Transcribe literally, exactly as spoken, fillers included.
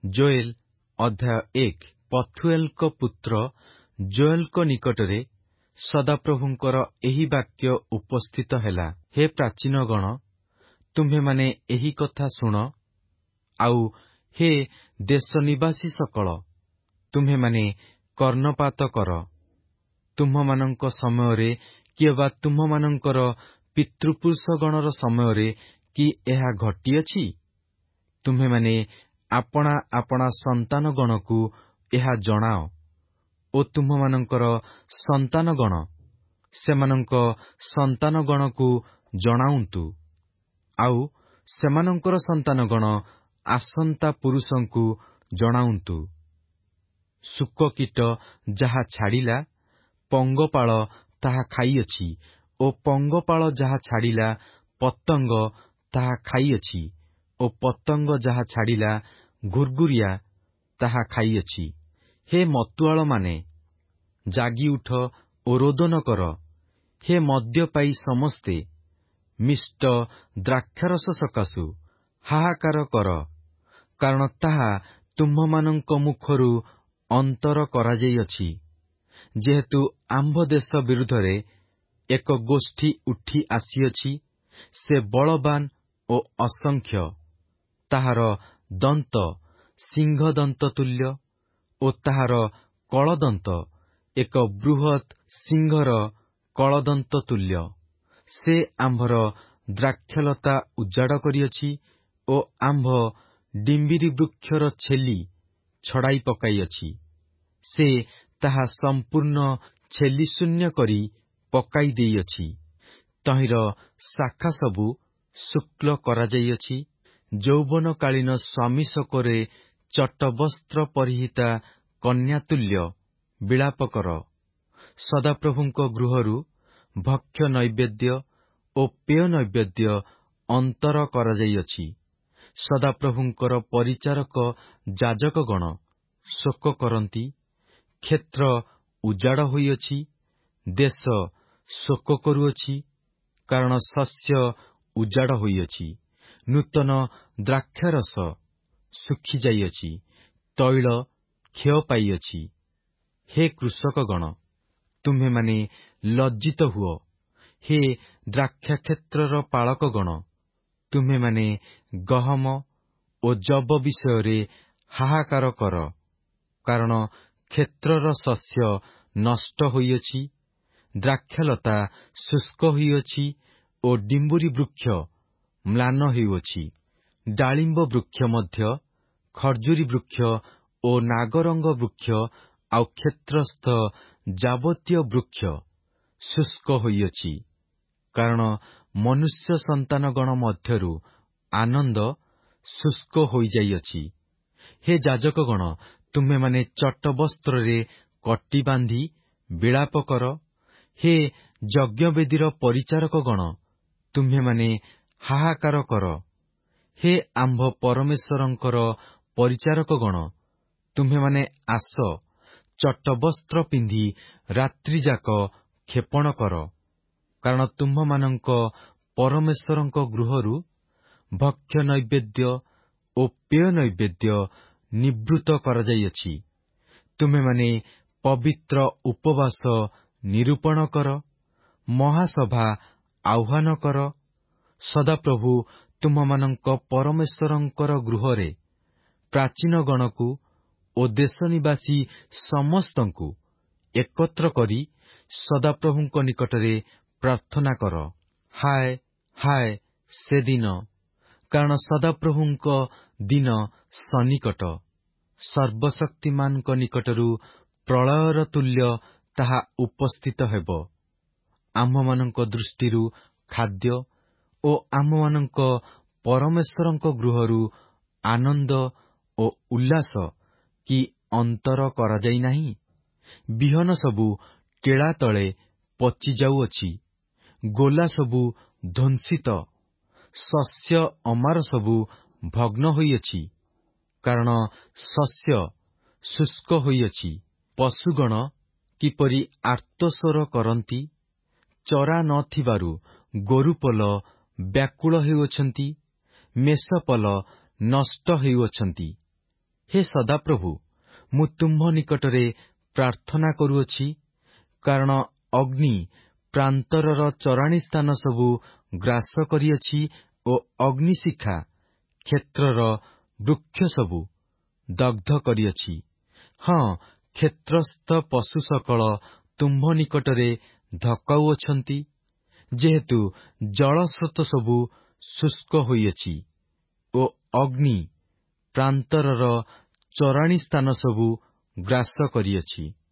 Joel ଅଧ୍ୟାୟ ଏକ। ପଥୁଏଲଙ୍କ ପୁତ୍ର ଜୋଏଲଙ୍କ ନିକଟରେ ସଦାପ୍ରଭୁଙ୍କର ଏହି ବାକ୍ୟ ଉପସ୍ଥିତ ହେଲା। ହେ ପ୍ରାଚୀନଗଣ, ତୁମ୍ଭେମାନେ ଏହି କଥା ଶୁଣ। ଆଉ ହେ ଦେଶ ନିବାସୀ ସକଳ, ତୁମ୍ଭେମାନେ କର୍ଣ୍ଣପାତ କର। ତୁମ୍ଭମାନଙ୍କ ସମୟରେ କିଏ ବା ତୁମ୍ଭମାନଙ୍କର ପିତୃପୁରୁଷଗଣର ସମୟରେ କି ଏହା ଘଟିଅଛି? ତୁମ୍ଭେମାନେ ଆପଣା ଆପଣା ସନ୍ତାନଗଣକୁ ଏହା ଜଣାଅ ଓ ତୁମ୍ଭମାନଙ୍କର ସନ୍ତାନଗଣ ସେମାନଙ୍କ ସନ୍ତାନଗଣକୁ ଜଣାଉନ୍ତୁ। ଆଉ ସେମାନଙ୍କର ସନ୍ତାନଗଣ ଆସନ୍ତା ପୁରୁଷଙ୍କୁ ଜଣାଉନ୍ତୁ। ଶୁକକୀଟ ଯାହା ଛାଡ଼ିଲା, ପଙ୍ଗପାଳ ତାହା ଖାଇଅଛି, ଓ ପଙ୍ଗପାଳ ଯାହା ଛାଡ଼ିଲା, ପତଙ୍ଗ ତାହା ଖାଇଅଛି, ଓ ପତଙ୍ଗ ଯାହା ଛାଡ଼ିଲା, ଘୁର୍ଘୁରିଆ ତାହା ଖାଇଅଛି। ହେ ମତୁଆଳମାନେ, ଜାଗିଉଠ ଓ ରୋଦନ କର। ହେ ମଦ୍ୟପାୟୀ ସମସ୍ତେ, ମିଷ୍ଟ ଦ୍ରାକ୍ଷାରସ ସକାଶୁ ହାହାକାର କର, କାରଣ ତାହା ତୁମ୍ଭମାନଙ୍କ ମୁଖରୁ ଅନ୍ତର କରାଯାଇଅଛି। ଯେହେତୁ ଆମ୍ଭ ଦେଶ ବିରୁଦ୍ଧରେ ଏକ ଗୋଷ୍ଠୀ ଉଠି ଆସିଅଛି, ସେ ବଳବାନ ଓ ଅସଂଖ୍ୟ। ତାହାର ଦନ୍ତ ସିଂହଦନ୍ତ ତୁଲ୍ୟ ଓ ତାହାର କଳଦନ୍ତ ଏକ ବୃହତ୍ ସିଂହର କଳଦନ୍ତ ତୁଲ୍ୟ। ସେ ଆମ୍ଭର ଦ୍ରାକ୍ଷଲତା ଉଜାଡ଼ କରିଅଛି ଓ ଆମ୍ଭ ଡିମ୍ବିରି ବୃକ୍ଷର ଛେଲି ଛଡ଼ାଇ ପକାଇଅଛି। ସେ ତାହା ସମ୍ପୂର୍ଣ୍ଣ ଛେଲିଶୂନ୍ୟ କରି ପକାଇ ଦେଇଅଛି। ତହିଁର ଶାଖା ସବୁ ଶୁକ୍ଳ କରାଯାଇଅଛି। ଯୌବନକାଳୀନ ସ୍ୱାମୀ ଶୋକରେ ଚଟବସ୍ତ୍ର ପରିହିତା କନ୍ୟାତୁଲ୍ୟ ବିଳାପ କର। ସଦାପ୍ରଭୁଙ୍କ ଗୃହରୁ ଭକ୍ଷ୍ୟ ନୈବେଦ୍ୟ ଓ ପେୟ ନୈବେଦ୍ୟ ଅନ୍ତର କରାଯାଇଅଛି। ସଦାପ୍ରଭୁଙ୍କର ପରିଚାରକ ଯାଜକଗଣ ଶୋକ କରନ୍ତି। କ୍ଷେତ୍ର ଉଜାଡ଼ ହୋଇଅଛି, ଦେଶ ଶୋକ କରୁଅଛି, କାରଣ ଶସ୍ୟ ଉଜାଡ଼ ହୋଇଅଛି। ନୂତନ ଦ୍ରାକ୍ଷାରସ ଶୁଖିଯାଇଅଛି, ତୈଳ କ୍ଷୟ ପାଇଅଛି। ହେ କୃଷକଗଣ, ତୁମ୍ଭେମାନେ ଲଜ୍ଜିତ ହୁଅ। ହେ ଦ୍ରାକ୍ଷାକ୍ଷେତ୍ରର ପାଳକଗଣ, ତୁମ୍ଭେମାନେ ଗହମ ଓ ଯବ ବିଷୟରେ ହାହାକାର କର, କାରଣ କ୍ଷେତ୍ରର ଶସ୍ୟ ନଷ୍ଟ ହୋଇଅଛି, ଦ୍ରାକ୍ଷାଲତା ଶୁଷ୍କ ହୋଇଅଛି ଓ ଡିମ୍ବୁରି ବୃକ୍ଷ ମ୍ଳାନ ହେଉଅଛି। ଡାଳିମ୍ବ ବୃକ୍ଷ ମଧ୍ୟ, ଖର୍ଜୁରୀ ବୃକ୍ଷ ଓ ନାଗରଙ୍ଗ ବୃକ୍ଷ ଆଉ କ୍ଷେତ୍ରସ୍ଥ ଯାବତୀୟ ବୃକ୍ଷ ଶୁଷ୍କ ହୋଇଅଛି, କାରଣ ମନୁଷ୍ୟ ସନ୍ତାନଗଣ ମଧ୍ୟରୁ ଆନନ୍ଦ ଶୁଷ୍କ ହୋଇଯାଇଅଛି। ହେ ଯାଜକଗଣ, ତୁମ୍ଭେମାନେ ଚଟବସ୍ତ୍ରରେ କଟି ବାନ୍ଧି ବିଳାପ କର। ହେ ଯଜ୍ଞବେଦୀର ପରିଚାରକଗଣ, ତୁମ୍ଭେମାନେ ହାହାକାର କର। ହେ ଆମ୍ଭ ପରମେଶ୍ୱରଙ୍କର ପରିଚାରକଗଣ, ତୁମ୍ଭେମାନେ ଆସ, ଚଟବସ୍ତ୍ର ପିନ୍ଧି ରାତ୍ରିଯାକ କ୍ଷେପଣ କର, କାରଣ ତୁମ୍ଭମାନଙ୍କ ପରମେଶ୍ୱରଙ୍କ ଗୃହରୁ ଭକ୍ଷ୍ୟ ନୈବେଦ୍ୟ ଓ ପେୟ ନୈବେଦ୍ୟ ନିବୃତ୍ତ କରାଯାଇଅଛି। ତୁମ୍ଭେମାନେ ପବିତ୍ର ଉପବାସ ନିରୂପଣ କର, ମହାସଭା ଆହ୍ୱାନ କର। ସଦାପ୍ରଭୁ ତୁମ୍ଭମାନଙ୍କ ପରମେଶ୍ୱରଙ୍କର ଗୃହରେ ପ୍ରାଚୀନଗଣକୁ ଓ ଦେଶ ନିବାସୀ ସମସ୍ତଙ୍କୁ ଏକତ୍ର କରି ସଦାପ୍ରଭୁଙ୍କ ନିକଟରେ ପ୍ରାର୍ଥନା କର। ହାୟ ହାୟ ସେଦିନ! କାରଣ ସଦାପ୍ରଭୁଙ୍କ ଦିନ ସନ୍ନିକଟ। ସର୍ବଶକ୍ତିମାନଙ୍କ ନିକଟରୁ ପ୍ରଳୟର ତୁଲ୍ୟ ତାହା ଉପସ୍ଥିତ ହେବ। ଆମ୍ଭମାନଙ୍କ ଦୃଷ୍ଟିରୁ ଖାଦ୍ୟ ଓ ଆମ୍ଭମାନଙ୍କ ପରମେଶ୍ୱରଙ୍କ ଗୃହରୁ ଆନନ୍ଦ ଓ ଉଲ୍ଲାସ କି ଅନ୍ତର କରାଯାଇ ନାହିଁ? ବିହନ ସବୁ ଟିଳା ତଳେ ପଚିଯାଉଅଛି, ଗୋଲା ସବୁ ଧ୍ୱଂସିତ, ଶସ୍ୟ ଅମାର ସବୁ ଭଗ୍ନ ହୋଇଅଛି, କାରଣ ଶସ୍ୟ ଶୁଷ୍କ ହୋଇଅଛି। ପଶୁଗଣ କିପରି ଆର୍ତ୍ତସ୍ୱର କରନ୍ତି, ଚରା ନ ଥିବାରୁ ଗୋରୁପଲ ବ୍ୟାକୁଳ ହେଉଅଛନ୍ତି, ମେଷପଲ ନଷ୍ଟ ହେଉଅଛନ୍ତି। ହେ ସଦାପ୍ରଭୁ, ମୁଁ ତୁମ୍ଭ ନିକଟରେ ପ୍ରାର୍ଥନା କରୁଅଛି, କାରଣ ଅଗ୍ନି ପ୍ରାନ୍ତରର ଚରାଣୀ ସ୍ଥାନ ସବୁ ଗ୍ରାସ କରିଅଛି ଓ ଅଗ୍ନିଶିଖା କ୍ଷେତ୍ରର ବୃକ୍ଷ ସବୁ ଦଗ୍ଧ କରିଅଛି। ହଁ, କ୍ଷେତ୍ରସ୍ଥ ପଶୁ ସକଳ ତୁମ୍ଭ ନିକଟରେ ଧକାଉଅଛନ୍ତି, ଯେହେତୁ ଜଳସ୍ରୋତ ସବୁ ଶୁଷ୍କ ହୋଇଅଛି ଓ ଅଗ୍ନି ପ୍ରାନ୍ତରର ଚରାଣୀ ସ୍ଥାନ ସବୁ ଗ୍ରାସ କରିଅଛି।